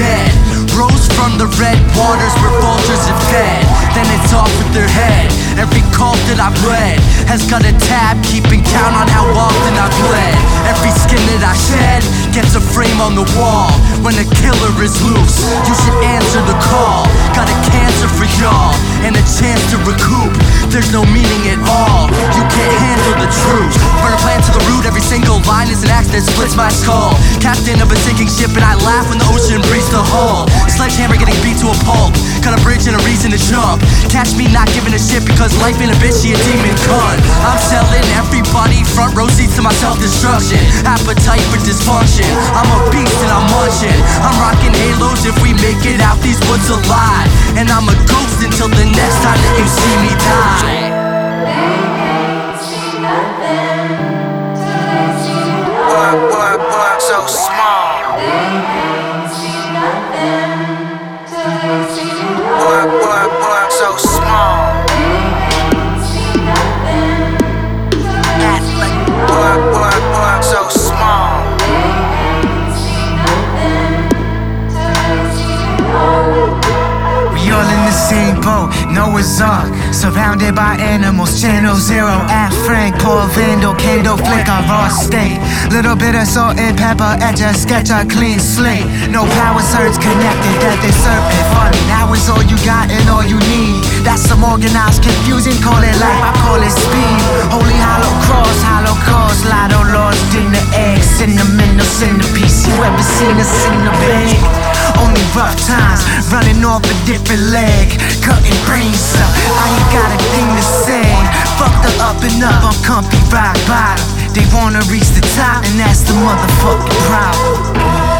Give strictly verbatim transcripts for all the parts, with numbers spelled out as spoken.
dead. Rose from the red waters where vultures have fed. Then it's off with their head. Every cult that I've led has got a tab keeping count on how often I've bled. Every skin that I shed gets a frame on the wall. When a killer is loose, you should answer the call. Got a cancer for y'all and a chance to recoup. There's no meaning at all, you can't handle the truth. Burn a plan to the root, every single line is an axe that splits my skull. Captain of a sinking ship and I laugh when the ocean breaks the hull. Sledgehammer getting beat to a pulp, got a bridge and a reason to jump. Catch me not giving a shit because life ain't a bitch, she a demon cunt. I'm selling everybody front row seats to my self-destruction. Appetite for dysfunction, I'm a beast and I'm munching. I'm rocking halos if we make it out these woods alive. And I'm a ghost until the next time that you see me die. They can't see nothing till they see it all. Boy, boy, boy, so small. They can't see nothing till they see it all. Boy, boy, boy, so small. They can't see nothing till they see it all. Boy, boy, boy, so small. They can't see nothing till they see it all. We all in the same boat, Noah's Ark, surrounded by animals. Channel Zero, at Frank, Paul Vandal, Kendo Flick, our raw state. Little bit of salt and pepper, etch a sketch, a clean slate. No power surge connected, that they serpent funny. Now it's all you got and all you need. That's some organized confusion, call it life, I call it speed. Holy hollow cross, hollow cause, lotto lost in the egg. Cinnamon, no centerpiece, you ever seen us in the bag? Only rough times, running off a different leg, cutting brains up, I ain't got a thing to say. Fuck the up and up, I'm comfy rock bottom. They wanna reach the top, and that's the motherfucking problem.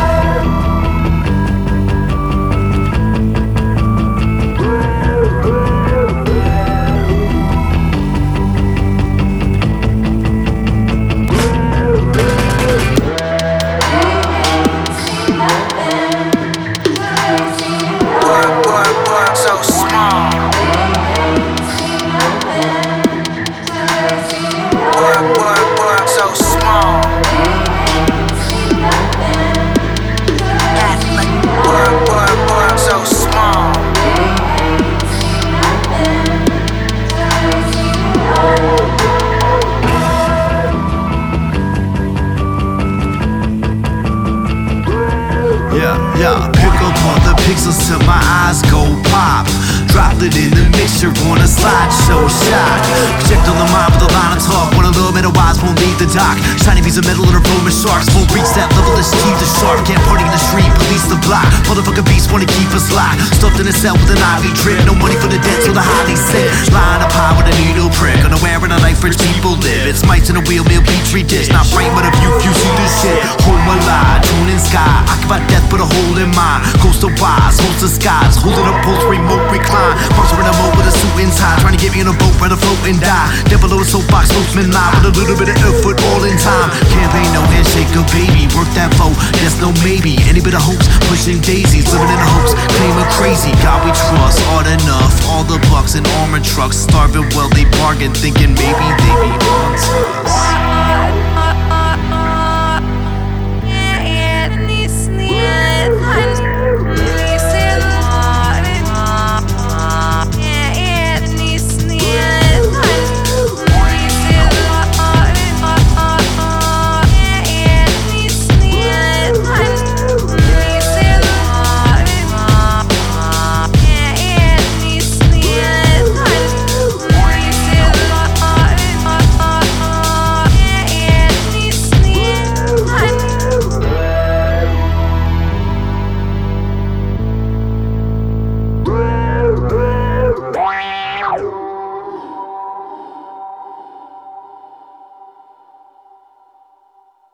Yeah, yeah, pick up all the pixels till my eyes go pop. Dropped it in the mixture on a slideshow shot. Project on the mind with a line of talk. When a little bit of wise won't leave the dock. Shiny piece of metal in a room of sharks. Won't reach that level, let's keep the shark. Can't party in the street, police the block. Motherfucking beast wanna keep us locked. Stuffed in a cell with an ivy drip. No money for the dead till the highly sick. Lying up high with a needle prick. Unaware in a life rich people live. It's mice in a wheelmeal petri dish. Not brain but a view, you see this shit. Home alive, tune in sky. Occupy death put a hole in mine. Coast of wise, host of skies. Holding up post remote recline. Bouncer in a mode with a suit and tie. Trying to get me in a boat, rather float and die. Dead below the soapbox, spokesman live. With a little bit of effort all in time. Campaign, no handshake, a baby. Work that vote, there's no maybe. Any bit of hopes, pushing daisies. Living in the hopes, claiming crazy. God we trust, hard enough. All the bucks in armored trucks. Starving well, they bargain. Thinking maybe they be on to us.